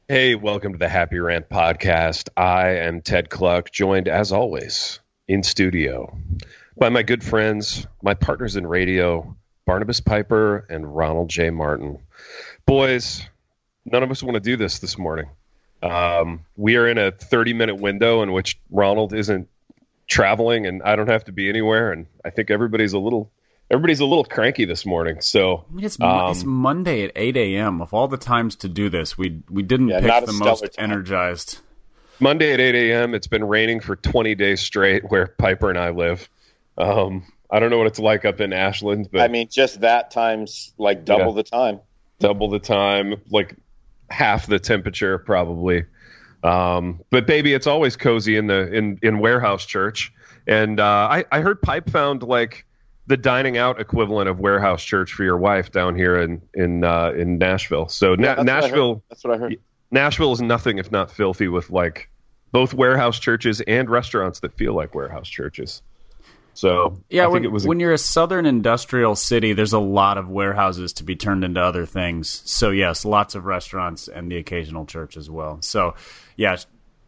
Hey, welcome to the Happy Rant podcast. I am Ted Cluck, joined as always in studio by my good friends, my partners in radio, Barnabas Piper and Ronald J. Martin. Boys, none of us want to do this morning. We are in a 30-minute window in which Ronald isn't traveling and I don't have to be anywhere, and I think everybody's a little cranky this morning. So I mean, it's Monday at 8 a.m. Of all the times to do this, we didn't pick the most energized. Monday at 8 a.m. It's been raining for 20 days straight where Piper and I live. I don't know what it's like up in Ashland, but I mean, just that times like double the time. Double the time, like half the temperature probably. But baby, it's always cozy in Warehouse Church. And I heard Pipe found like the dining out equivalent of Warehouse Church for your wife down here in Nashville. So Nashville, that's what I heard. Nashville is nothing if not filthy with like both warehouse churches and restaurants that feel like warehouse churches. So yeah, when you're a southern industrial city, there's a lot of warehouses to be turned into other things. So yes, lots of restaurants and the occasional church as well. So yeah.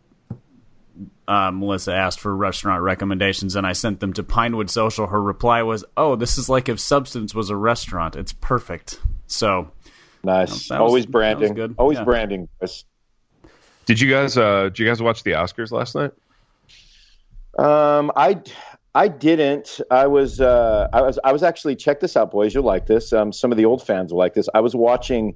Melissa asked for restaurant recommendations, and I sent them to Pinewood Social. Her reply was, "Oh, this is like if Substance was a restaurant. It's perfect." So nice. Always branding. Good. Always branding. Did you guys watch the Oscars last night? I didn't. I was actually, check this out, boys. You'll like this. Some of the old fans will like this. I was watching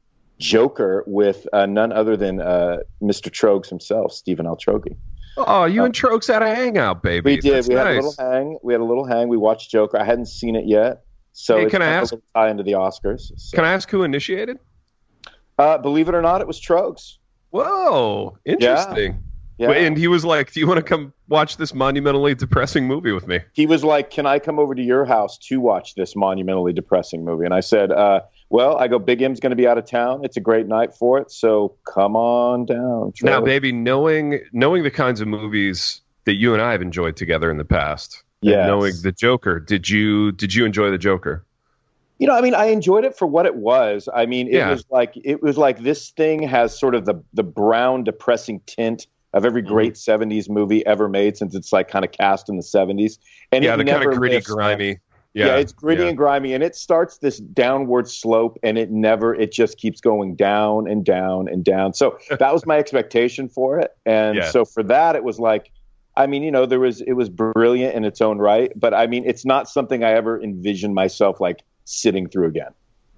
Joker with none other than Mr. Trogs himself, Stephen L. Trogi. Oh, you and Trogs had a hangout, baby. We did. That's we nice. had a little hang. We watched Joker. I hadn't seen it yet, so hey, it's can I ask? A tie into the Oscars. So. Can I ask who initiated? Believe it or not, it was Trogs. Whoa, interesting. Yeah. And he was like, "Do you want to come watch this monumentally depressing movie with me?" He was like, "Can I come over to your house to watch this monumentally depressing movie?" And I said, well, I go, Big M's going to be out of town. It's a great night for it, so come on down. Trogs. Now, baby, knowing the kinds of movies that you and I have enjoyed together in the past, yes. and knowing the Joker, did you enjoy the Joker? You know, I mean, I enjoyed it for what it was. I mean, it was like this thing has sort of the brown, depressing tint of every great 70s movie ever made, since it's like kind of cast in the 70s. And yeah, the kind of gritty, grimy. Yeah, it's gritty and grimy, and it starts this downward slope, and it just keeps going down and down and down. So that was my expectation for it, and so for that, it was like, I mean, you know, it was brilliant in its own right, but I mean, it's not something I ever envisioned myself like sitting through again.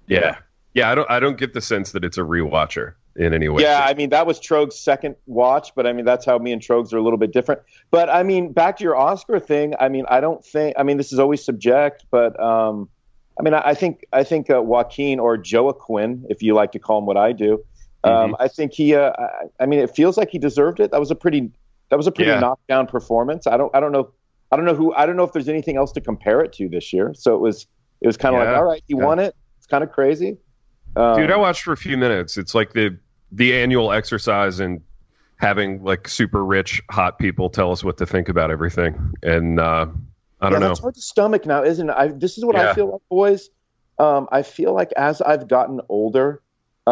Yeah. I don't get the sense that it's a rewatcher in any way. Yeah, I mean, that was Trogs' second watch, but I mean, that's how me and Trogs are a little bit different. But I mean, back to your Oscar thing, I mean, this is always subject, but I mean, I think Joaquin, or Joaquin, if you like to call him what I do, I think he, I mean, it feels like he deserved it. That was a pretty knockdown performance. I don't know if there's anything else to compare it to this year. So it was kind of like, all right, he won it. It's kind of crazy. Dude, I watched for a few minutes. It's like the annual exercise in having like super rich, hot people tell us what to think about everything. And I don't know. It's hard to stomach now, isn't it? This is what I feel like, boys. I feel like as I've gotten older,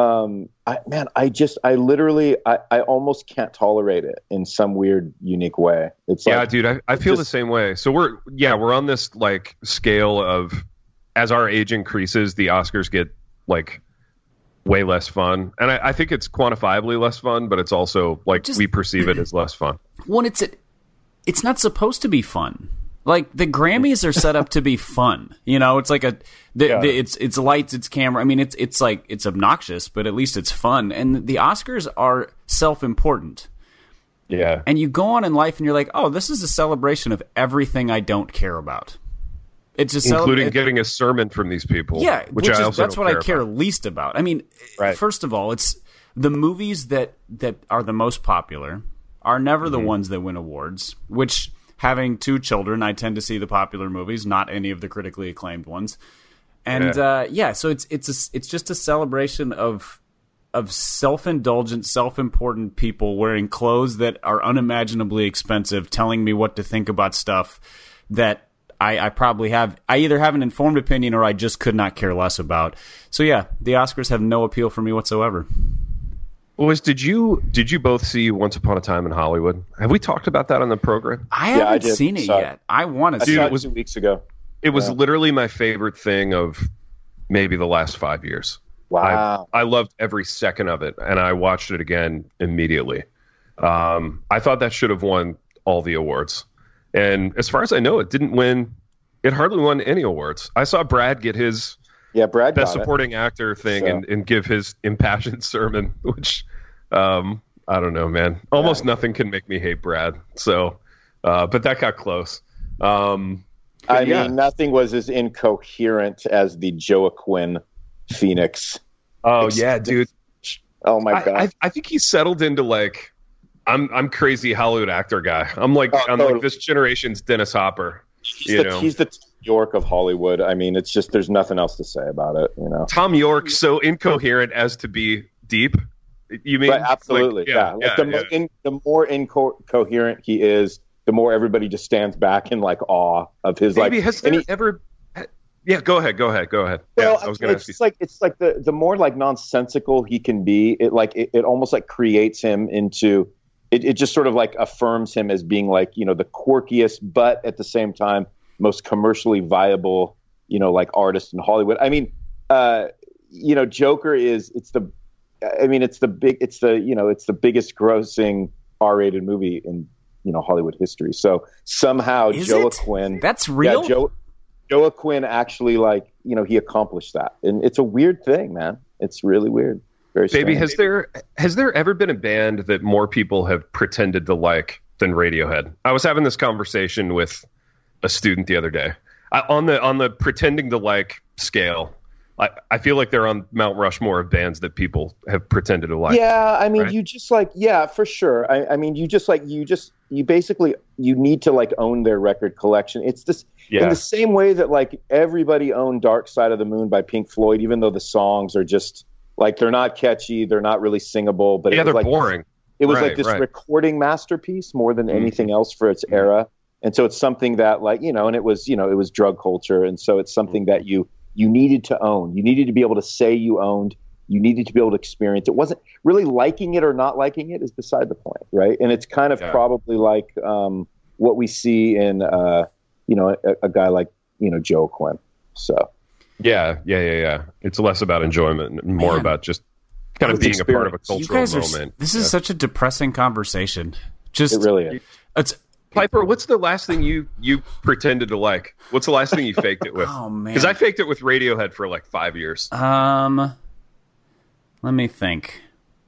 I literally almost can't tolerate it in some weird, unique way. It's like, dude, I feel the same way. So we're on this like scale of, as our age increases, the Oscars get like way less fun, and I think it's quantifiably less fun, but it's also like we perceive it as less fun. When it's not supposed to be fun. Like the Grammys are set up to be fun, you know. It's like it's lights, it's camera. I mean, it's like it's obnoxious, but at least it's fun. And the Oscars are self-important. Yeah. And you go on in life, and you're like, oh, this is a celebration of everything I don't care about. It's just including getting a sermon from these people. Yeah, that's what I care about. least about. I mean, first of all, it's the movies that are the most popular are never the ones that win awards. Which, having two children, I tend to see the popular movies, not any of the critically acclaimed ones. And so it's just a celebration of self-indulgent, self-important people wearing clothes that are unimaginably expensive, telling me what to think about stuff that I probably have. I either have an informed opinion or I just could not care less about. So yeah, the Oscars have no appeal for me whatsoever. Did you both see Once Upon a Time in Hollywood? Have we talked about that on the program? I haven't seen it yet. I want to see it. It was 2 weeks ago. It was literally my favorite thing of maybe the last 5 years. Wow. I loved every second of it, and I watched it again immediately. I thought that should have won all the awards. And as far as I know, it didn't win. It hardly won any awards. I saw Brad get his Best Supporting Actor thing and give his impassioned sermon, which I don't know, man. Almost nothing can make me hate Brad. So, but that got close. I mean, nothing was as incoherent as the Joaquin Phoenix. Oh yeah, dude. Oh my god. I think he settled into like I'm crazy Hollywood actor guy. I'm like this generation's Dennis Hopper. He's the Tom York of Hollywood. I mean, it's just there's nothing else to say about it. Tom York, so incoherent as to be deep. You mean? Right, absolutely. The more incoherent he is, the more everybody just stands back in like awe of his. Maybe has there ever? Yeah, go ahead. Well, I was going to ask you. It's like the more like nonsensical he can be, it almost like creates him into. It just sort of like affirms him as being like, the quirkiest, but at the same time, most commercially viable, like artist in Hollywood. I mean, Joker it's the biggest grossing R-rated movie in, Hollywood history. So somehow Joaquin, that's real. Yeah, Joaquin actually he accomplished that. And it's a weird thing, man. It's really weird. Baby, has there ever been a band that more people have pretended to like than Radiohead? I was having this conversation with a student the other day. On the pretending to like scale, I feel like they're on Mount Rushmore of bands that people have pretended to like. Yeah, I mean, right? You just for sure. I mean, you basically need to like own their record collection. It's this in the same way that like everybody owned Dark Side of the Moon by Pink Floyd, even though the songs are just. Like they're not catchy, they're not really singable, but they're boring. It was this recording masterpiece more than anything else for its era, and so it's something that and it was drug culture, and so it's something that you needed to own. You needed to be able to say you owned. You needed to be able to experience. It wasn't really liking it or not liking it is beside the point, right? And it's kind of probably like what we see in a guy like Joaquin. So. Yeah. It's less about enjoyment and more about just kind of being a part of a cultural moment. This is such a depressing conversation. It really is. Piper, what's the last thing you pretended to like? What's the last thing you faked it with? Oh man, because I faked it with Radiohead for like 5 years. Let me think.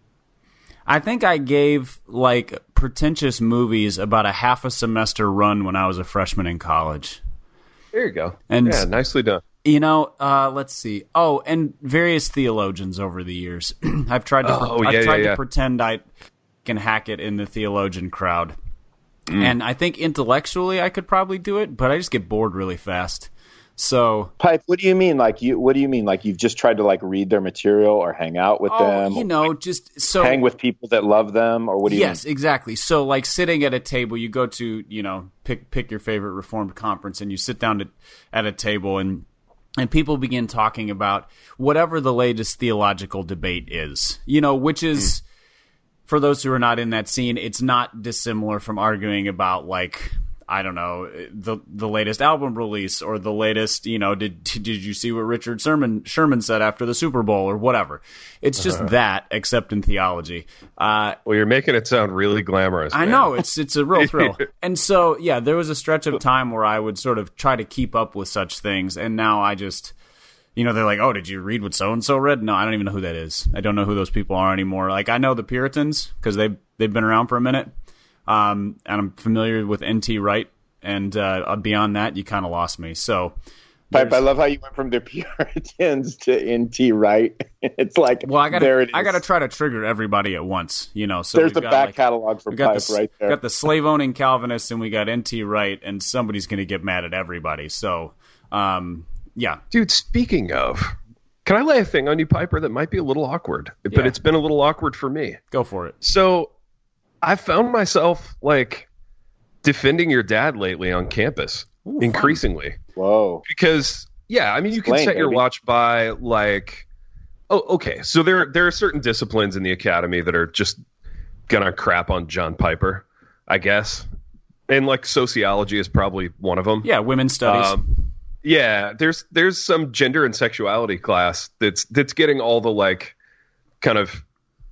I think I gave like pretentious movies about a half a semester run when I was a freshman in college. There you go. And nicely done. Let's see. Oh, and various theologians over the years. I've tried to pretend I can hack it in the theologian crowd. And I think intellectually I could probably do it, but I just get bored really fast. So, Pipe, what do you mean? What do you mean? Like you've just tried to like read their material or hang out with them? Just so hang with people that love them, or what do you mean? Yes, exactly. So like sitting at a table, you go to, pick your favorite Reformed conference and you sit down at a table and people begin talking about whatever the latest theological debate is, which is, for those who are not in that scene, it's not dissimilar from arguing about, like, I don't know, the latest album release or the latest, did you see what Richard Sherman said after the Super Bowl or whatever. It's just that, except in theology. Well, you're making it sound really glamorous. I know, it's a real thrill. And so, there was a stretch of time where I would sort of try to keep up with such things, and now I just... they're like, oh, did you read what so-and-so read? No, I don't even know who that is. I don't know who those people are anymore. Like, I know the Puritans because they've been around for a minute. And I'm familiar with N.T. Wright. And beyond that, you kind of lost me. So, Pipe, I love how you went from the Puritans to N.T. Wright. It's like, I got to try to trigger everybody at once, So there's the back catalog for Pipe right there. We got the slave-owning Calvinists and we got N.T. Wright, and somebody's going to get mad at everybody. So, yeah. Dude, speaking of, can I lay a thing on you, Piper, that might be a little awkward, but it's been a little awkward for me. Go for it. So I found myself, like, defending your dad lately on campus, increasingly. Whoa. Because, you can set your watch by, like, Oh, okay. So there are certain disciplines in the academy that are just gonna crap on John Piper, I guess. And like sociology is probably one of them. Yeah, women's studies. Yeah, there's some gender and sexuality class that's getting all the like kind of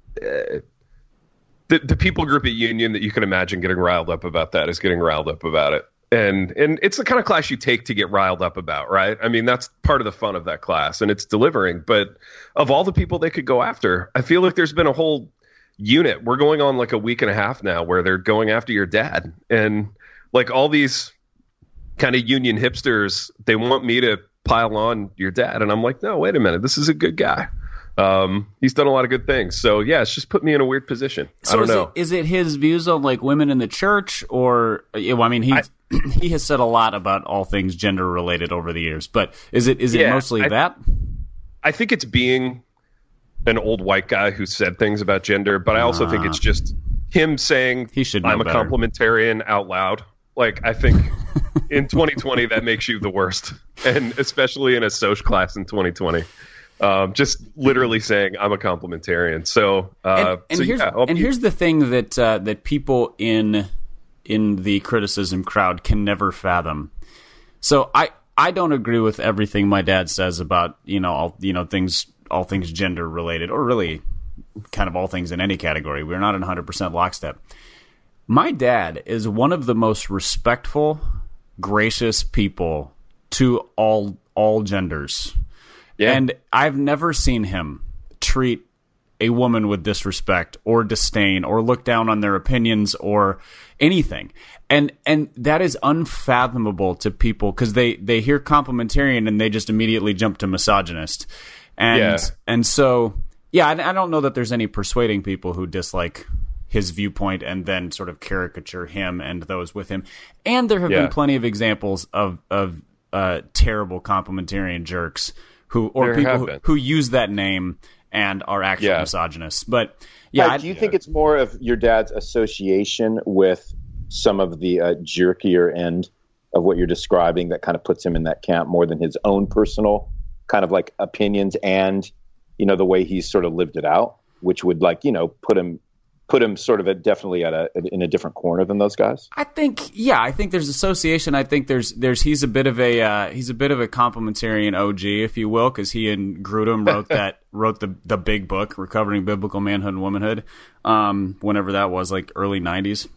the people group at Union that you can imagine getting riled up about that is getting riled up about it. And it's the kind of class you take to get riled up about, right? I mean, that's part of the fun of that class, and it's delivering. But of all the people they could go after, I feel like there's been a whole unit. We're going on like a week and a half now where they're going after your dad. And like all these kind of Union hipsters, they want me to pile on your dad. And I'm like, no, wait a minute. This is a good guy. He's done a lot of good things. So yeah, it's just put me in a weird position. So I don't know. Is it his views on like women in the church, or I mean, he has said a lot about all things gender related over the years, but is it mostly that? I think it's being an old white guy who said things about gender, but I also think it's just him saying he should know I'm a better. complementarian out loud. Like, I think in 2020 that makes you the worst, and especially in a social class in 2020. Just literally saying I'm a complementarian. So, here's the thing that people in the criticism crowd can never fathom. So I don't agree with everything my dad says about all things gender related, or really kind of all things in any category. We're not in 100% lockstep. My dad is one of the most respectful, gracious people to all genders. Yeah. And I've never seen him treat a woman with disrespect or disdain or look down on their opinions or anything. And that is unfathomable to people because they hear complementarian and they just immediately jump to misogynist. And so, yeah, I don't know that there's any persuading people who dislike his viewpoint and then sort of caricature him and those with him. And there have been plenty of examples of terrible complementarian jerks who use that name and are actual misogynists. But yeah, do you think it's more of your dad's association with some of the jerkier end of what you're describing that kind of puts him in that camp more than his own personal kind of like opinions and the way he's sort of lived it out, which would put him sort of definitely in a different corner than those guys? I think there's association. I think there's he's a bit of a complementarian OG, if you will, because he and Grudem wrote the big book, Recovering Biblical Manhood and Womanhood, whenever that was, like early 90s.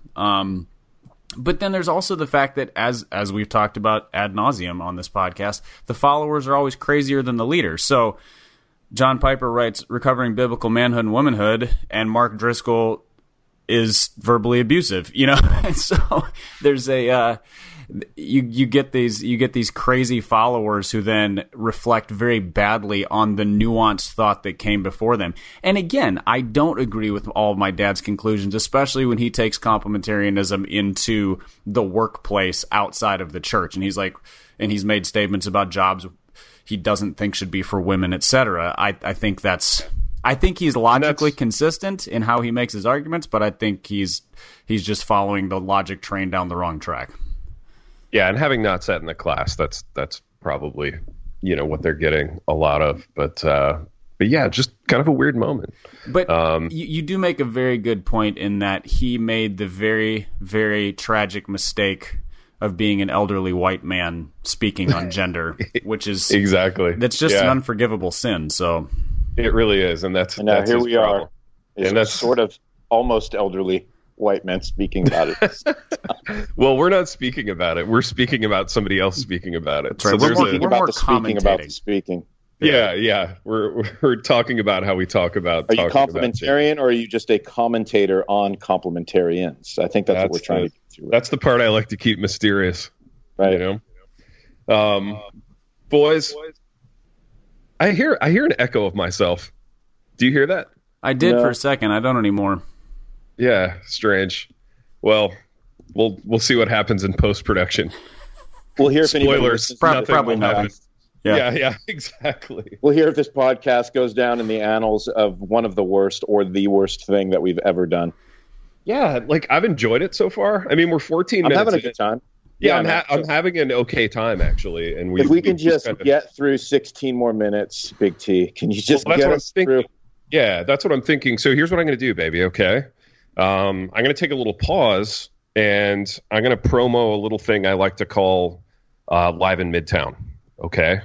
But then there's also the fact that as we've talked about ad nauseum on this podcast, the followers are always crazier than the leaders. So John Piper writes Recovering Biblical Manhood and Womanhood, and Mark Driscoll is verbally abusive, And so there's you get these crazy followers who then reflect very badly on the nuanced thought that came before them. And again, I don't agree with all of my dad's conclusions, especially when he takes complementarianism into the workplace outside of the church. And he's made statements about jobs he doesn't think should be for women, etc. I think he's logically consistent in how he makes his arguments, but I think he's just following the logic train down the wrong track. Yeah, and having not sat in the class, that's probably what they're getting a lot of. But yeah, just kind of a weird moment. But you do make a very good point in that he made the very, very tragic mistake of being an elderly white man speaking on gender, which is that's just an unforgivable sin. So it really is, and that's here we problem. Are. And that's sort of almost elderly white men speaking about it. Well, we're not speaking about it. We're speaking about somebody else speaking about it. That's right. So we're more speaking about the speaking. Yeah. We're talking about how we talk about. Are you complementarian, or are you just a commentator on complementarians? I think that's what we're trying to get to. Right? That's the part I like to keep mysterious. Right. Boys, I hear an echo of myself. Do you hear that? I did for a second. I don't anymore. Yeah, strange. Well, we'll see what happens in post-production. We'll hear if spoilers. Probably nothing. Yeah, exactly. We'll hear if this podcast goes down in the annals of one of the worst or the worst thing that we've ever done. Yeah, like I've enjoyed it so far. I mean, we're 14 minutes. I'm having a good time. Yeah, I'm having an okay time actually, and if we can just get through 16 more minutes, Big T, can you just get us through? Yeah, that's what I'm thinking. So here's what I'm going to do, baby. Okay, I'm going to take a little pause, and I'm going to promo a little thing I like to call Live in Midtown. Okay,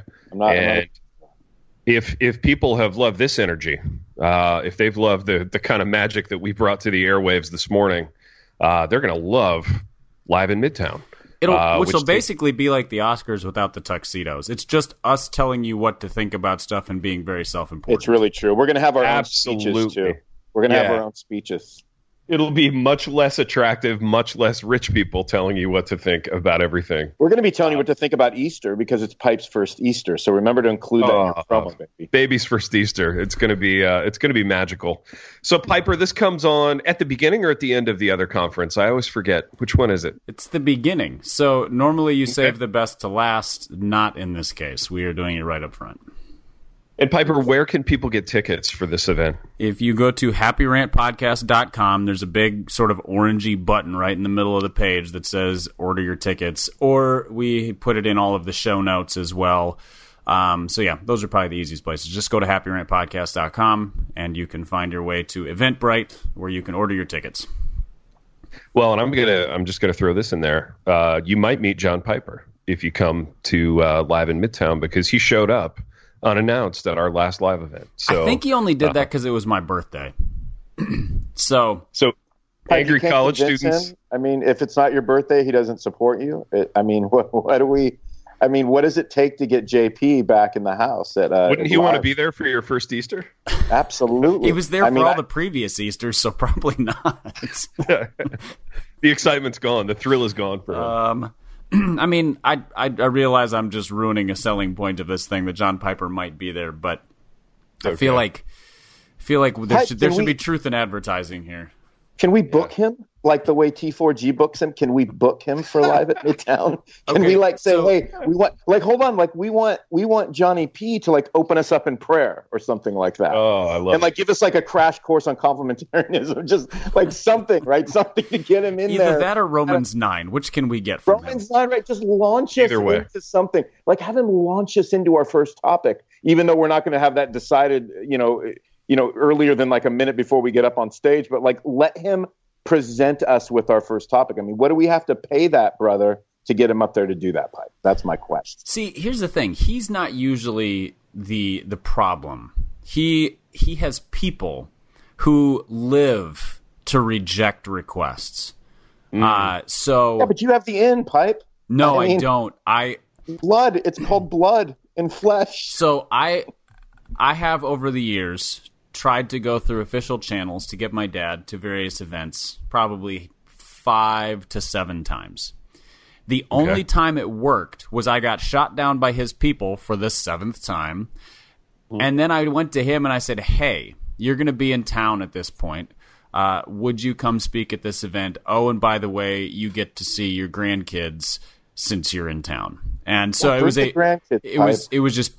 if people have loved this energy, if they've loved the kind of magic that we brought to the airwaves this morning, they're going to love Live in Midtown. Which will basically be like the Oscars without the tuxedos. It's just us telling you what to think about stuff and being very self-important. It's really true. We're going to have our own speeches, too. We're going to have our own speeches. It'll be much less attractive, much less rich people telling you what to think about everything. We're going to be telling you what to think about Easter because it's Pipe's first Easter. So remember to include that in your promo, baby. Baby's first Easter. It's going to be magical. So Piper, this comes on at the beginning or at the end of the other conference? I always forget. Which one is it? It's the beginning. So normally you save the best to last. Not in this case. We are doing it right up front. And Piper, where can people get tickets for this event? If you go to happyrantpodcast.com, there's a big sort of orangey button right in the middle of the page that says order your tickets, or we put it in all of the show notes as well. So yeah, those are probably the easiest places. Just go to happyrantpodcast.com and you can find your way to Eventbrite where you can order your tickets. Well, and I'm just gonna throw this in there. You might meet John Piper if you come to Live in Midtown because he showed up unannounced at our last live event. So I think he only did that because it was my birthday. so angry college students. Him? I mean, if it's not your birthday, he doesn't support you. What does it take to get JP back in the house? Wouldn't he want to be there for your first Easter? Absolutely. He was there for all the previous Easters, so probably not. The excitement's gone. The thrill is gone for him. I mean, I realize I'm just ruining a selling point of this thing that John Piper might be there, but I feel like there should be truth in advertising here. Can we book him like the way T4G books him? Can we book him for Live at Midtown? Can we say, hey, we want Johnny P to open us up in prayer or something like that. Oh, I love it. And give us a crash course on complementarianism, just something, right? Something to get him in there. Either that or Romans 9. Which can we get from Romans 9, right? Just launch us into something. Have him launch us into our first topic, even though we're not going to have that decided, earlier than a minute before we get up on stage, but let him present us with our first topic. I mean, what do we have to pay that brother to get him up there to do that, Pipe? That's my question. See, here's the thing. He's not usually the problem. He has people who live to reject requests. Yeah, but you have the in, Pipe. No, I don't. Blood. It's called blood and flesh. So I have over the years tried to go through official channels to get my dad to various events, probably 5 to 7 times. The only time it worked was I got shot down by his people for the 7th time. And then I went to him and I said, hey, you're going to be in town at this point. Would you come speak at this event? Oh, and by the way, you get to see your grandkids since you're in town. And so it was just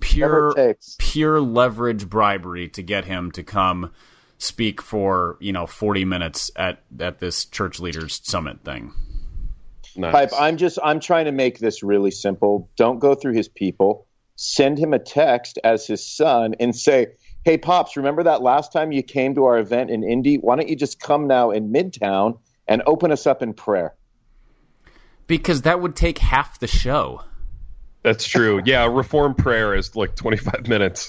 pure leverage bribery to get him to come speak for 40 minutes at this church leaders summit thing. Nice. Pipe, I'm trying to make this really simple. Don't go through his people. Send him a text as his son and say, hey, Pops, remember that last time you came to our event in Indy? Why don't you just come now in Midtown and open us up in prayer? Because that would take half the show. That's true. Yeah, Reform prayer is 25 minutes.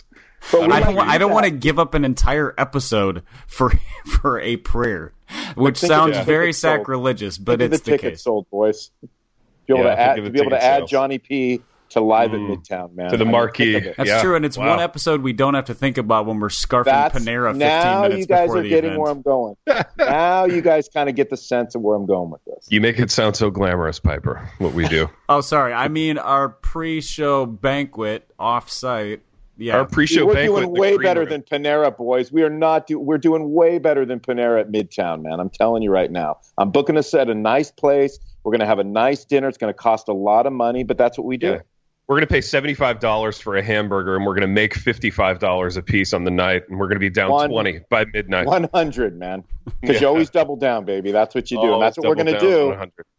I don't want to give up an entire episode for a prayer, which sounds very sacrilegious, but it's the ticket case. Sold, boys. Be able to add Johnny P to Live at Midtown, man. To the marquee. That's true, and it's one episode we don't have to think about when we're scarfing Panera 15 minutes before the event. Now you guys are getting where I'm going. Now you guys kind of get the sense of where I'm going with this. You make it sound so glamorous, Piper, what we do. Oh, sorry. I mean our pre-show banquet off-site. Yeah. Our pre-show banquet. We're doing way better than Panera, boys. We're doing way better than Panera at Midtown, man. I'm telling you right now. I'm booking us at a nice place. We're going to have a nice dinner. It's going to cost a lot of money, but that's what we do. Yeah. We're going to pay $75 for a hamburger, and we're going to make $55 a piece on the night, and we're going to be down 20 by midnight. 100, man. Because you always double down, baby. That's what you do, and that's what we're going to do. 100.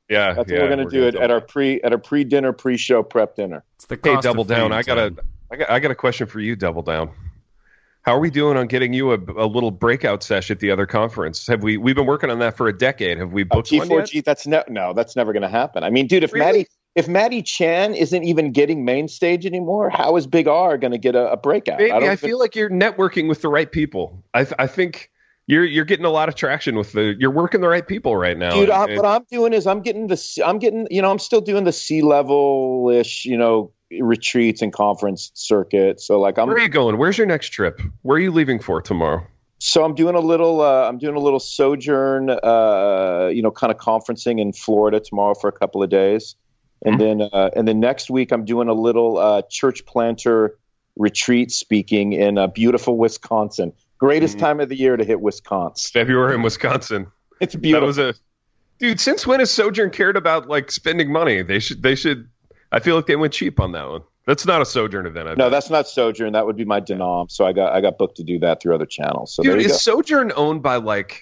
Yeah, that's what we're gonna do at our pre-dinner, pre-show prep dinner. It's the cost Double of Down. fame, I got a question for you, Double Down. How are we doing on getting you a little breakout sesh at the other conference? We've been working on that for a decade. Have we booked one yet? T4G, that's never going to happen. I mean, dude, if Maddie Chan isn't even getting main stage anymore, how is Big R going to get a breakout? Baby, I feel like you're networking with the right people. I think you're getting a lot of traction with you're working the right people right now. Dude, what I'm doing is I'm still doing the C-level-ish, retreats and conference circuit. So like, where are you going? Where's your next trip? Where are you leaving for tomorrow? So I'm doing a little sojourn, kind of conferencing in Florida tomorrow for a couple of days. And then next week I'm doing a little church planter retreat speaking in beautiful Wisconsin. Greatest time of the year to hit Wisconsin. February in Wisconsin. It's beautiful. Dude, since when has Sojourn cared about like spending money? They should. I feel like they went cheap on that one. That's not a Sojourn event. No, that's not Sojourn. That would be my denom. So I got booked to do that through other channels. So dude, is Sojourn owned by like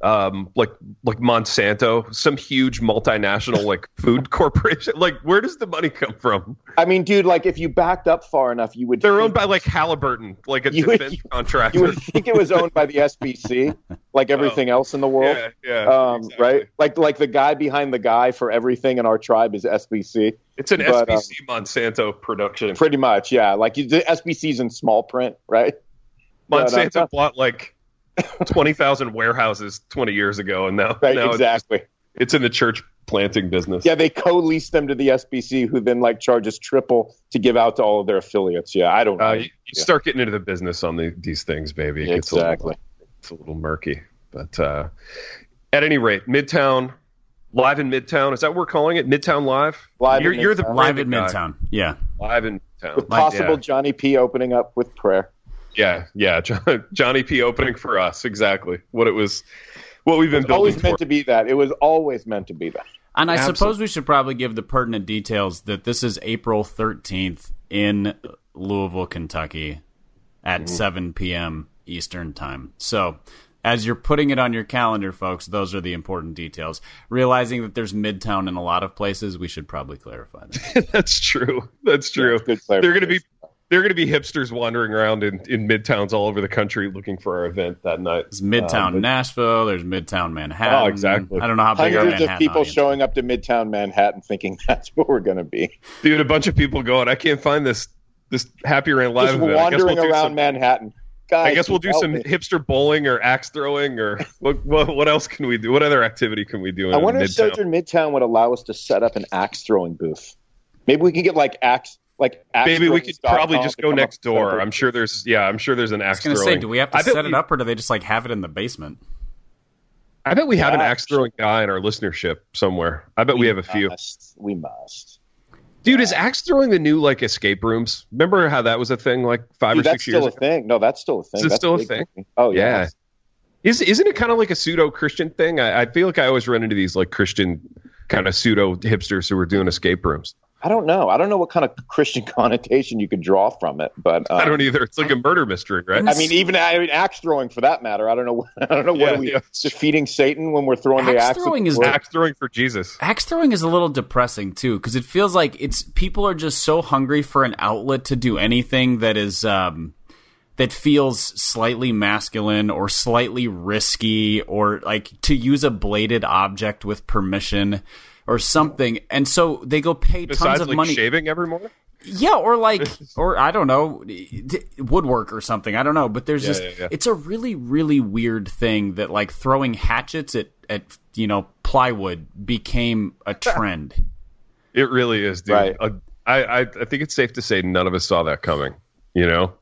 Monsanto, some huge multinational like food corporation? Like, where does the money come from? I mean, dude, like if you backed up far enough, you would. They're owned by like Halliburton, like a defense contractor. You would think it was owned by the SBC, like everything else in the world. Yeah, exactly. Right? Like the guy behind the guy for everything in our tribe is SBC. It's an SBC Monsanto production. Pretty much, yeah. Like the SBC's in small print, right? Monsanto bought like 20,000 warehouses 20 years ago, and now exactly. It's in the church planting business. Yeah, they co-lease them to the SBC, who then like charges triple to give out to all of their affiliates. Yeah, I don't know. You start getting into the business on these things, baby. Exactly. It's a little murky, but at any rate, Midtown. Live in Midtown. Is that what we're calling it? Midtown Live? You're the Live in Midtown. Yeah. Live in Midtown. With possible Johnny P opening up with prayer. Yeah. Johnny P opening for us. Exactly. What we've been building for. Always meant to be that. It was always meant to be that. And I suppose we should probably give the pertinent details that this is April 13th in Louisville, Kentucky at 7 p.m. Eastern Time. So as you're putting it on your calendar, folks, those are the important details. Realizing that there's Midtown in a lot of places, we should probably clarify that. That's true. Good They're going to be hipsters wandering around in Midtowns all over the country looking for our event that night. There's Midtown Nashville. There's Midtown Manhattan. Oh, exactly. I don't know how big our Manhattan Hundreds of people audience showing up to Midtown Manhattan thinking that's where we're going to be. Dude, a bunch of people going, I can't find this Happy Rant Live event. Wandering around Manhattan. Guys, I guess we'll do some hipster bowling or axe throwing or what else can we do? What other activity can we do? I wonder if Sojourn Midtown would allow us to set up an axe throwing booth. Maybe we can get axe. Maybe we could probably just go next door. I'm sure there's an axe throwing. I was going to say, do we have to set it up or do they just have it in the basement? I bet we have an axe throwing guy in our listenership somewhere. I bet we have a few. We must. Dude, is axe throwing the new escape rooms? Remember how that was a thing 5 or 6 years ago? That's still a thing. No, that's still a thing. Is it still a thing? Oh, yeah. Isn't it kind of like a pseudo-Christian thing? I feel like I always run into these Christian kind of pseudo-hipsters who are doing escape rooms. I don't know. I don't know what kind of Christian connotation you could draw from it, but I don't either. It's like a murder mystery, right? I mean, axe throwing for that matter. I don't know. What are we defeating Satan when we're throwing the axe? Axe throwing for Jesus. Axe throwing is a little depressing too, because it feels like people are just so hungry for an outlet to do anything that is that feels slightly masculine or slightly risky, or to use a bladed object with permission. Or something, and so they go pay tons of money. Shaving every morning? Yeah, or or I don't know, woodwork or something. I don't know, but there's it's a really, really weird thing that throwing hatchets at plywood became a trend. It really is, dude. Right. I think it's safe to say none of us saw that coming. None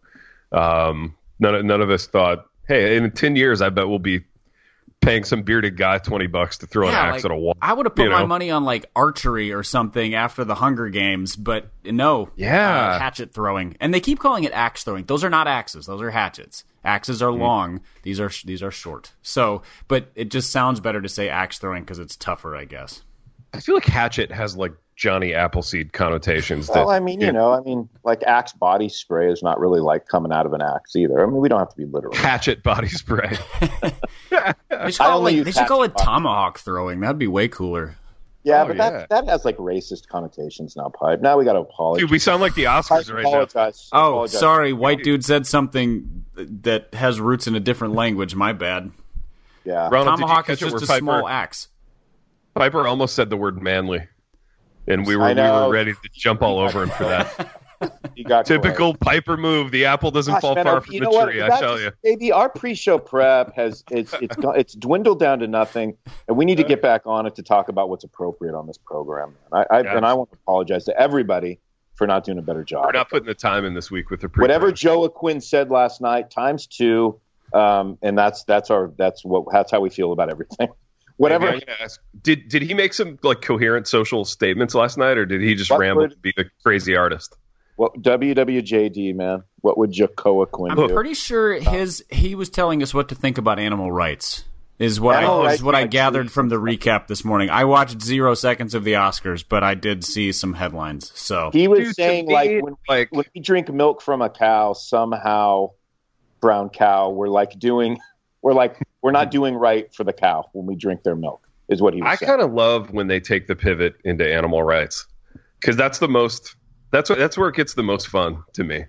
of us thought, hey, in 10 years, I bet we'll be paying some bearded guy $20 to throw an axe at a wall. I would have put my money on archery or something after the Hunger Games, but no. Yeah. Hatchet throwing. And they keep calling it axe throwing. Those are not axes. Those are hatchets. Axes are long. These are short. So, but it just sounds better to say axe throwing because it's tougher, I guess. I feel like hatchet has Johnny Appleseed connotations. Well, axe body spray is not really coming out of an axe either. I mean, we don't have to be literal. Hatchet body spray. They should call it tomahawk throwing. That'd be way cooler. Yeah, but that has like racist connotations now, Pipe. Now we got to apologize. Dude, we sound like the Oscars right now. Oh, sorry. White dude said something that has roots in a different language. My bad. Yeah. Ronald, Tomahawk is just a small axe. Piper almost said the word manly, and we were ready to jump all over him for that. You got typical Piper move. The apple doesn't fall far from the tree. I tell you, baby. Our pre-show prep it's dwindled down to nothing, and we need to get back on it to talk about what's appropriate on this program. And I want to apologize to everybody for not doing a better job. We're not putting the time in this week with the pre. Whatever Joe Quinn said last night times 2, and that's how we feel about everything. Whatever. I'm gonna ask, did he make some like coherent social statements last night, or did he just ramble to be a crazy artist? Well, WWJD, man. What would Joe Quinn do? I'm pretty sure he was telling us what to think about animal rights. Is what I gathered from the recap this morning. I watched 0 seconds of the Oscars, but I did see some headlines. So he was saying when we drink milk from a cow, somehow brown cow, we're not doing right for the cow when we drink their milk. Is what he was saying. I kind of love when they take the pivot into animal rights, because that's where it gets the most fun to me.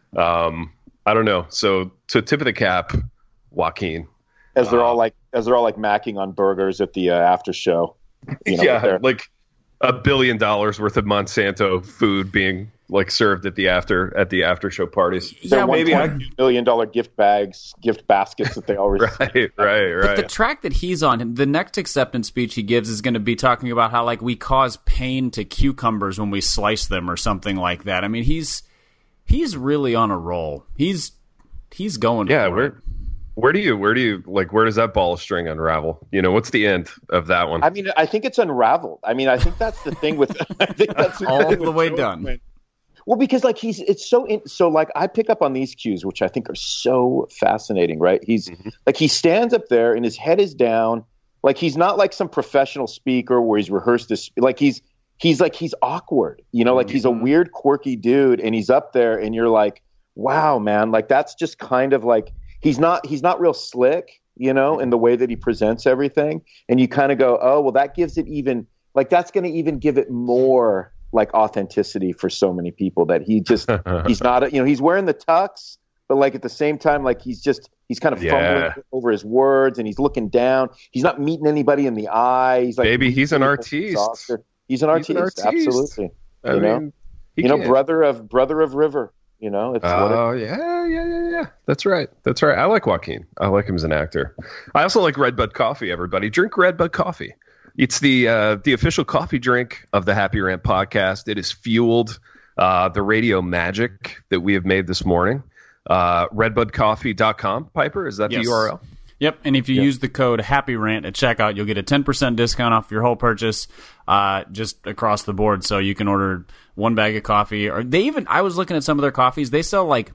I don't know. So to tip of the cap, Joaquin. As they're all like macking on burgers at the after show. Like $1 billion worth of Monsanto food being like served at the after show parties. Yeah, maybe $1 million gift baskets that they all receive. Right. But the track that he's on, the next acceptance speech he gives is going to be talking about how like we cause pain to cucumbers when we slice them or something like that. I mean, he's really on a roll. He's going. Yeah, for it. Where do you like? Where does that ball of string unravel? What's the end of that one? I mean, I think it's unraveled. I mean, I think that's the thing with. I think that's all the way done. Well, because like so like I pick up on these cues, which I think are so fascinating, right? He's like he stands up there and his head is down, like he's not like some professional speaker where he's rehearsed this. Like he's awkward, like he's a weird, quirky dude, and he's up there, and you're like, wow, man, like that's just kind of like he's not real slick, in the way that he presents everything, and you kind of go, oh, well, that gives it even like that's going to even give it more like authenticity for so many people that he's not, he's wearing the tux, but like at the same time, like he's kind of fumbling over his words and he's looking down. He's not meeting anybody in the eye. He's like, baby, he's an artiste. He's an artiste. Absolutely. I mean, brother of River, it's yeah. That's right. I like Joaquin. I like him as an actor. I also like Red Bud coffee. Everybody drink Red Bud coffee. It's the official coffee drink of the Happy Rant podcast. It has fueled the radio magic that we have made this morning. Redbudcoffee.com. Piper, is that the URL? Yep, and if you use the code HAPPYRANT at checkout, you'll get a 10% discount off your whole purchase, just across the board. So you can order 1 bag of coffee, or I was looking at some of their coffees. They sell like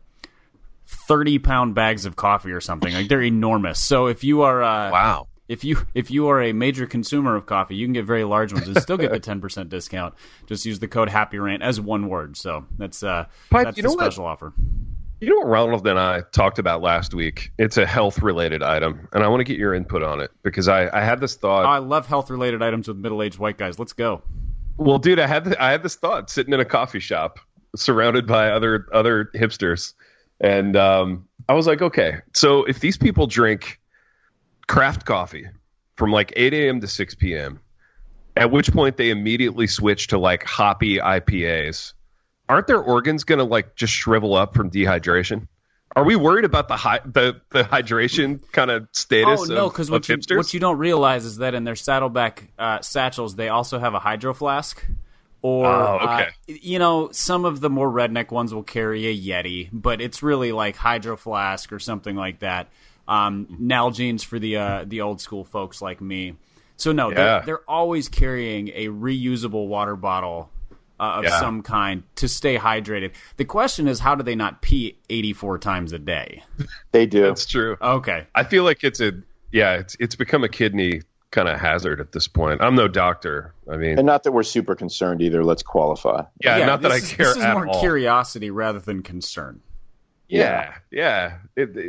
30-pound bags of coffee or something. Like they're enormous. So if you are wow. If you are a major consumer of coffee, you can get very large ones and still get the 10% discount. Just use the code HAPPYRANT as one word. So that's the special offer. You know what Ronald and I talked about last week? It's a health-related item, and I want to get your input on it because I had this thought. I love health-related items with middle-aged white guys. Let's go. Well, dude, I had this thought sitting in a coffee shop surrounded by other hipsters, and I was like, okay, so if these people drink craft coffee from like 8 a.m. to 6 p.m., at which point they immediately switch to like hoppy IPAs, aren't their organs going to like just shrivel up from dehydration? Are we worried about the hydration kind of status? Oh, no, because what you don't realize is that in their Saddleback satchels, they also have a hydro flask. Or, some of the more redneck ones will carry a Yeti, but it's really like hydro flask or something like that. Nalgene's for the old school folks like me. So no, they're always carrying a reusable water bottle of some kind to stay hydrated. The question is, how do they not pee 84 times a day? They do. That's true. Okay. I feel like it's become a kidney kind of hazard at this point. I'm no doctor. I mean, and not that we're super concerned either. Let's qualify. Yeah, not that I care at all. This is more curiosity rather than concern. Yeah.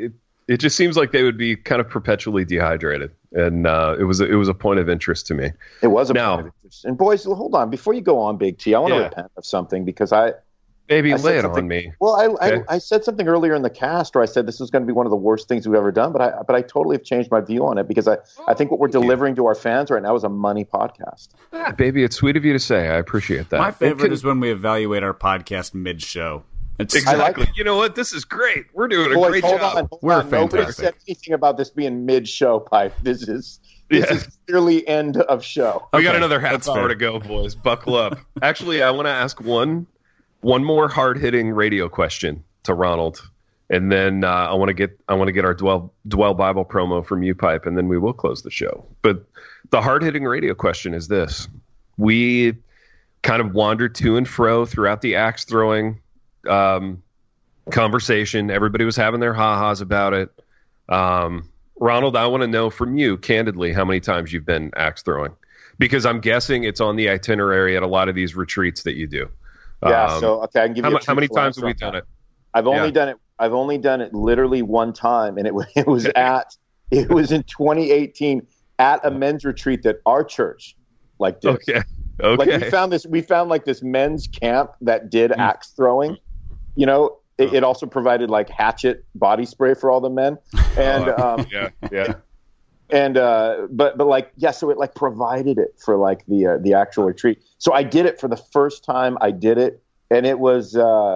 it just seems like they would be kind of perpetually dehydrated, and it was a point of interest to me. It was a point of interest. And boys, hold on, before you go on, Big T, I want to repent of something because Baby, lay it on me. Well, I said something earlier in the cast where I said this was going to be one of the worst things we've ever done, but I totally have changed my view on it because I think what we're delivering to our fans right now is a money podcast. Yeah, baby, it's sweet of you to say. I appreciate that. My favorite is when we evaluate our podcast mid-show. Exactly. You know what? This is great. We're doing a great job. We're fantastic. Nobody said anything about this being mid-show, Pipe. This is clearly end of show. We got another half hour to go, boys. Buckle up. Actually, I want to ask one more hard-hitting radio question to Ronald, and then I want to get our Dwell Bible promo from you, Pipe, and then we will close the show. But the hard-hitting radio question is this: we kind of wandered to and fro throughout the axe throwing conversation. Everybody was having their ha-has about it. Ronald, I want to know from you, candidly, how many times you've been axe throwing, because I'm guessing it's on the itinerary at a lot of these retreats that you do. Yeah. So okay, I can give you. How many times have we done it? I've only done it. I've only done it literally one time, and it was in 2018 at a men's retreat that our church did. Okay. Like we found like this men's camp that did axe throwing. You know, it also provided like hatchet body spray for all the men, and And so it like provided it for like the actual retreat. So I did it for the first time. I did it, and it was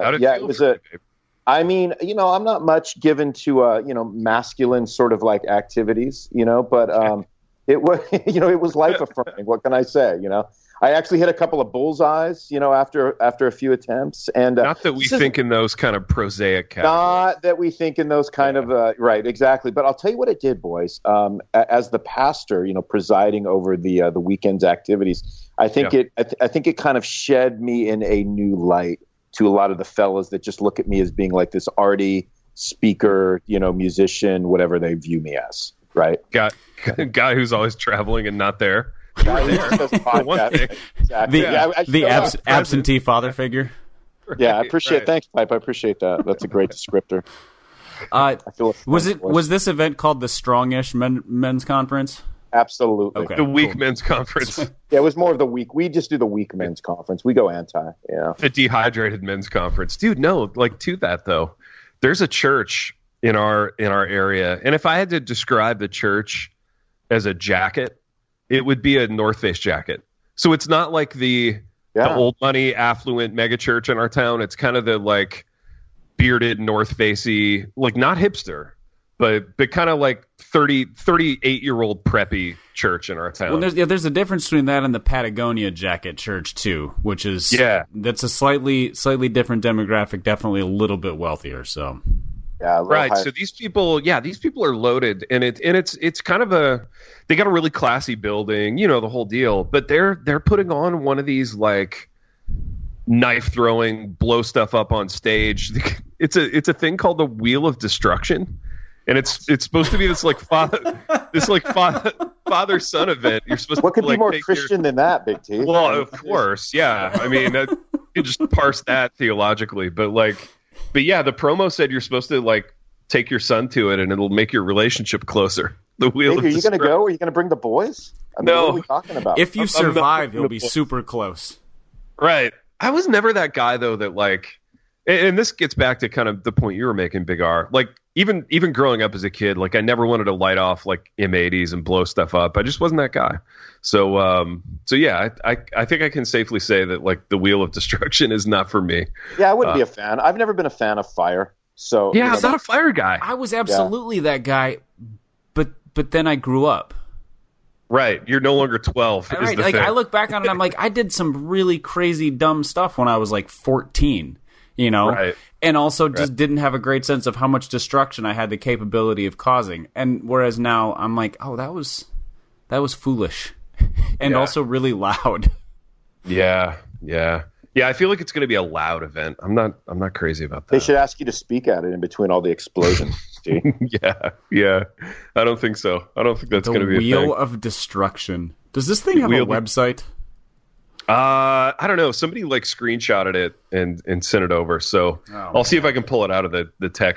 I mean, you know, I'm not much given to masculine sort of like activities, you know, but it was it was life affirming. What can I say? You know, I actually hit a couple of bullseyes, you know, after a few attempts, and not that we think in those kind of prosaic categories. Not that we think in those kind of right, exactly. But I'll tell you what it did, boys. As the pastor, you know, presiding over the weekend's activities, I think it kind of shed me in a new light to a lot of the fellas that just look at me as being like this arty speaker, you know, musician, whatever they view me as. Right, guy who's always traveling and not there. Exactly. The absentee father figure. Yeah, I appreciate. Thanks, Pipe. I appreciate that. That's a great descriptor. Was this event called the Strongish Men's Conference? Absolutely. Okay, the weak men's conference. Yeah, it was more of the weak. We just do the weak men's conference. We go anti. Yeah. The dehydrated men's conference, dude. No, like to that though. There's a church in our area, and if I had to describe the church as a jacket, it would be a North Face jacket. So it's not like the old money affluent mega church in our town. It's kind of the like bearded North Facey, like not hipster, but kind of like 38-year-old preppy church in our town. Well, there's a difference between that and the Patagonia jacket church too, which is that's a slightly different demographic, definitely a little bit wealthier. So right. Higher. So these people are loaded, and it's kind of they got a really classy building, you know, the whole deal. But they're putting on one of these like knife throwing, blow stuff up on stage. It's a thing called the Wheel of Destruction, and it's supposed to be this like father son event. You're supposed what to could be more Christian than that, Big T? Well, of course, yeah. I mean, you just parse that theologically, But yeah, the promo said you're supposed to like take your son to it, and it'll make your relationship closer. The wheel. Are you going to go? Are you going to bring the boys? I mean, no. What are we talking about? If you survive, you'll be super close. Right. I was never that guy though that like, and this gets back to kind of the point you were making, Big R. Like even growing up as a kid, like I never wanted to light off like M80s and blow stuff up. I just wasn't that guy. So yeah, I think I can safely say that like the Wheel of Destruction is not for me. Yeah, I wouldn't be a fan. I've never been a fan of fire. So yeah, I'm not a fire guy. I was absolutely that guy, but then I grew up. Right, you're no longer 12. Right, like I look back on it, I'm like, I did some really crazy dumb stuff when I was like 14. You know, right. And also just didn't have a great sense of how much destruction I had the capability of causing. And whereas now I'm like, oh, that was foolish, and also really loud. Yeah. I feel like it's going to be a loud event. I'm not crazy about that. They should ask you to speak at it in between all the explosions. Yeah. I don't think so. I don't think that's going to be a thing. The Wheel of Destruction. Does this thing have a website? I don't know. Somebody like screenshotted it and sent it over. So I'll see if I can pull it out of the text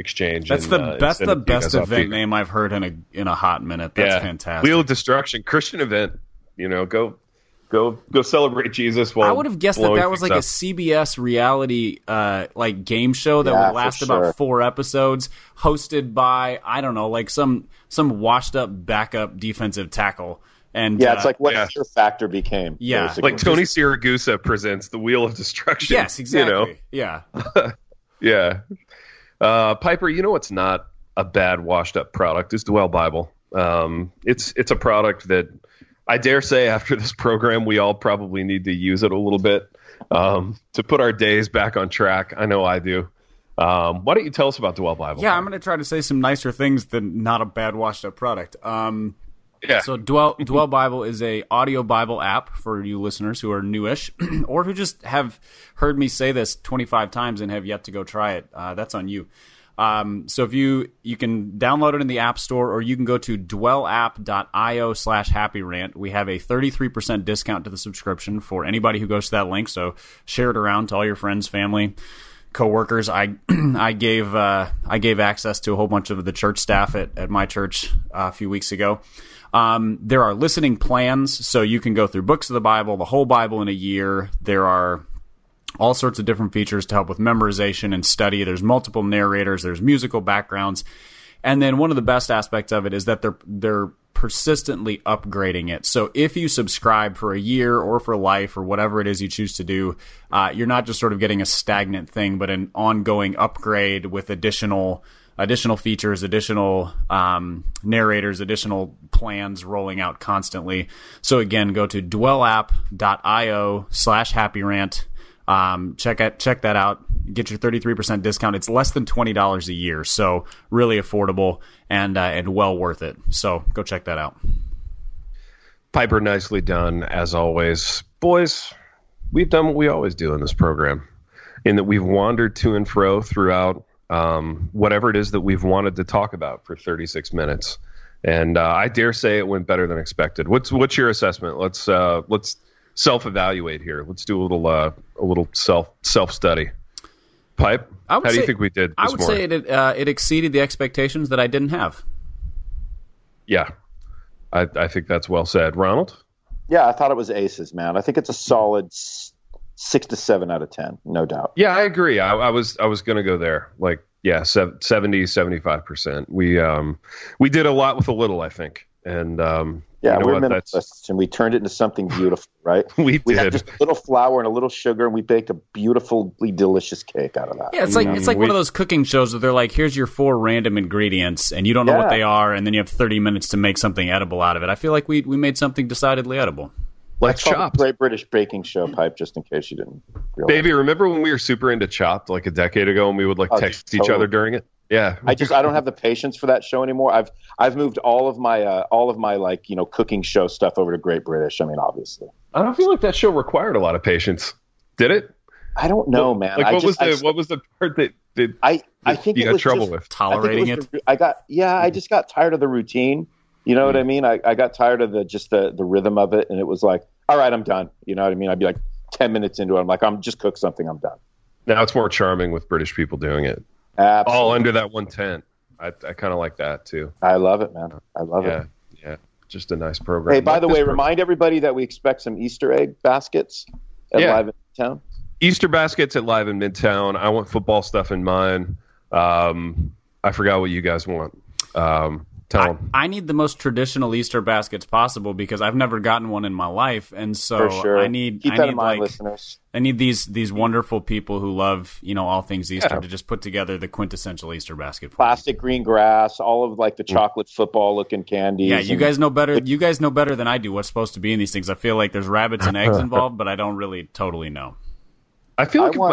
exchange. That's the best event name I've heard in a hot minute. That's fantastic. Wheel of Destruction, Christian event. Go celebrate Jesus. While I would have guessed that was like a CBS reality like game show that would last about 4 episodes, hosted by I don't know, like some washed up backup defensive tackle. And it's like what Fear Factor became. Yeah, basically. Like Tony Siragusa presents the Wheel of Destruction. Yes, exactly. Yeah, yeah. Piper, you know what's not a bad washed up product is Dwell Bible. It's a product that I dare say after this program we all probably need to use it a little bit to put our days back on track. I know I do. Why don't you tell us about Dwell Bible? Yeah, I'm going to try to say some nicer things than not a bad washed up product. So Dwell Bible is a audio Bible app for you listeners who are newish or who just have heard me say this 25 times and have yet to go try it. That's on you. So if you can download it in the App Store or you can go to dwellapp.io/happyrant. We have a 33% discount to the subscription for anybody who goes to that link. So share it around to all your friends, family, coworkers. I gave access to a whole bunch of the church staff at my church a few weeks ago. There are listening plans, so you can go through books of the Bible, the whole Bible in a year. There are all sorts of different features to help with memorization and study. There's multiple narrators. There's musical backgrounds. And then one of the best aspects of it is that they're persistently upgrading it. So if you subscribe for a year or for life or whatever it is you choose to do, you're not just sort of getting a stagnant thing, but an ongoing upgrade with additional features, additional narrators, additional plans rolling out constantly. So again, go to dwellapp.io/happyrant. Check that out. Get your 33% discount. It's less than $20 a year, so really affordable and well worth it. So go check that out. Piper, nicely done as always. Boys, we've done what we always do in this program, in that we've wandered to and fro throughout whatever it is that we've wanted to talk about for 36 minutes. And I dare say it went better than expected. What's your assessment? Let's self-evaluate here. Let's do a little self-study. Pipe, how do you think we did this morning? I would say it exceeded the expectations that I didn't have. Yeah, I think that's well said. Ronald? Yeah, I thought it was aces, man. I think it's a solid 6 to 7 out of 10, no doubt. Yeah, I agree. I was going to go there. Like, yeah, 70, 75%. We did a lot with a little, I think. And yeah, we're minimalists, and we turned it into something beautiful, right? We did. Had just a little flour and a little sugar, and we baked a beautifully delicious cake out of that. Yeah, it's like one of those cooking shows where they're like, here's your 4 random ingredients, and you don't know what they are, and then you have 30 minutes to make something edible out of it. I feel like we made something decidedly edible. Like Chopped. Great British Baking Show, Pipe, just in case you didn't realize. Baby, remember when we were super into Chopped like a decade ago, and we would text each other during it? Yeah, I don't have the patience for that show anymore. I've moved all of my cooking show stuff over to Great British. I mean, obviously. I don't feel like that show required a lot of patience. Did it? I don't know, man. Like, what was the part that I think you got trouble with? Tolerating it? I just got tired of the routine. You know what I mean? I got tired of the rhythm of it, and it was like, all right, I'm done. You know what I mean? I'd be like 10 minutes into it. I'm like, I'm just cook something. I'm done. Now it's more charming with British people doing it. Absolutely. All under that one tent. I kind of like that too. I love it, man. I love it. Yeah, just a nice program. Hey, by the way, remind everybody that we expect some Easter egg baskets at Live in Midtown. Easter baskets at Live in Midtown. I want football stuff in mine. I forgot what you guys want. Tell them. I need the most traditional Easter baskets possible because I've never gotten one in my life, and so for sure. I need listeners. I need these wonderful people who love all things Easter to just put together the quintessential Easter basket. Plastic green grass, all of the chocolate football looking candies. Yeah, you guys know better. You guys know better than I do what's supposed to be in these things. I feel like there's rabbits and eggs involved, but I don't really totally know. I feel like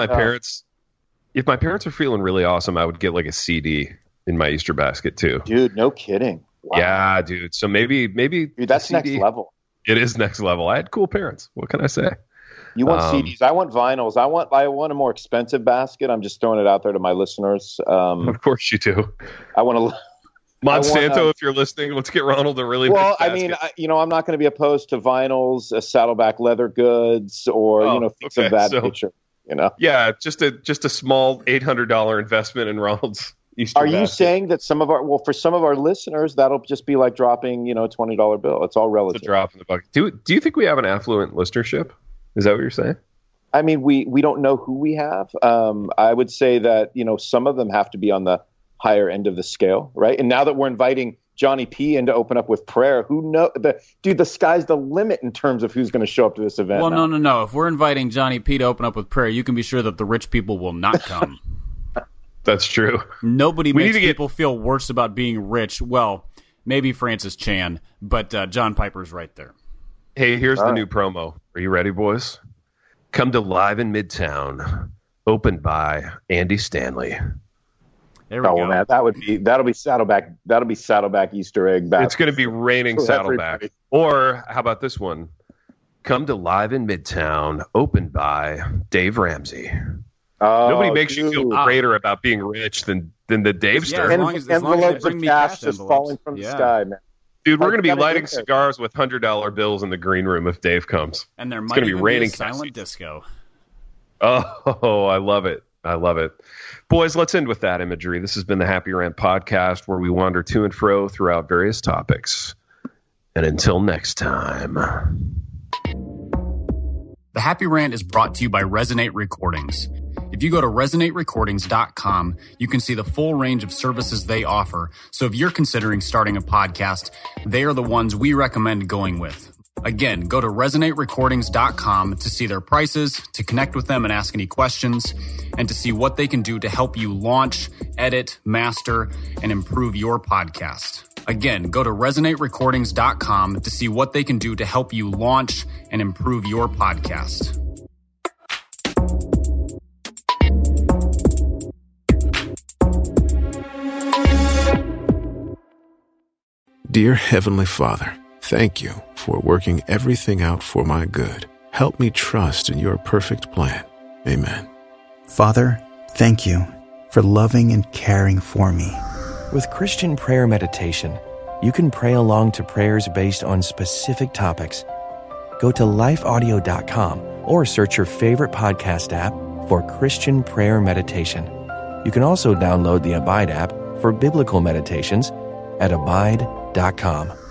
if my parents are feeling really awesome, I would get like a CD in my Easter basket too. Dude, no kidding. Wow. Yeah, dude. So maybe dude, that's next level. It is next level. I had cool parents. What can I say? You want CDs? I want vinyls. I want a more expensive basket. I'm just throwing it out there to my listeners. Of course you do. I want to. Monsanto, if you're listening, let's get Ronald a really. Well, I mean, I'm not going to be opposed to vinyls, saddleback leather goods, or things of that nature. Yeah, just a small $800 investment in Ronald's Easter Are you basket. saying that for some of our listeners, that'll just be like dropping, a $20 bill? It's all relative. It's a drop in the bucket. Do you think we have an affluent listenership? Is that what you're saying? I mean, we don't know who we have. I would say that, some of them have to be on the higher end of the scale, right? And now that we're inviting Johnny P in to open up with prayer, the sky's the limit in terms of who's going to show up to this event. Well, now. no. If we're inviting Johnny P to open up with prayer, you can be sure that the rich people will not come. That's true. Nobody makes people feel worse about being rich. Well, maybe Francis Chan, but John Piper's right there. Hey, here's the new promo. Are you ready, boys? Come to Live in Midtown, opened by Andy Stanley. There we go. Man, that'll be Saddleback Easter egg. It's going to be raining Saddleback. Everybody. Or how about this one? Come to Live in Midtown, opened by Dave Ramsey. Nobody makes you feel greater about being rich than the Dave story. As long as they bring me cash just falling from the sky, man. Dude, we're going to be lighting cigars with $100 bills in the green room if Dave comes. And there it's might going to be even raining be a silent disco. Oh, I love it. Boys, let's end with that imagery. This has been the Happy Rant podcast, where we wander to and fro throughout various topics. And until next time. The Happy Rant is brought to you by Resonate Recordings. If you go to resonaterecordings.com, you can see the full range of services they offer. So if you're considering starting a podcast, they are the ones we recommend going with. Again, go to resonaterecordings.com to see their prices, to connect with them and ask any questions, and to see what they can do to help you launch, edit, master, and improve your podcast. Again, go to resonaterecordings.com to see what they can do to help you launch and improve your podcast. Dear Heavenly Father, thank you for working everything out for my good. Help me trust in your perfect plan. Amen. Father, thank you for loving and caring for me. With Christian Prayer Meditation, you can pray along to prayers based on specific topics. Go to lifeaudio.com or search your favorite podcast app for Christian Prayer Meditation. You can also download the Abide app for biblical meditations at abide.com.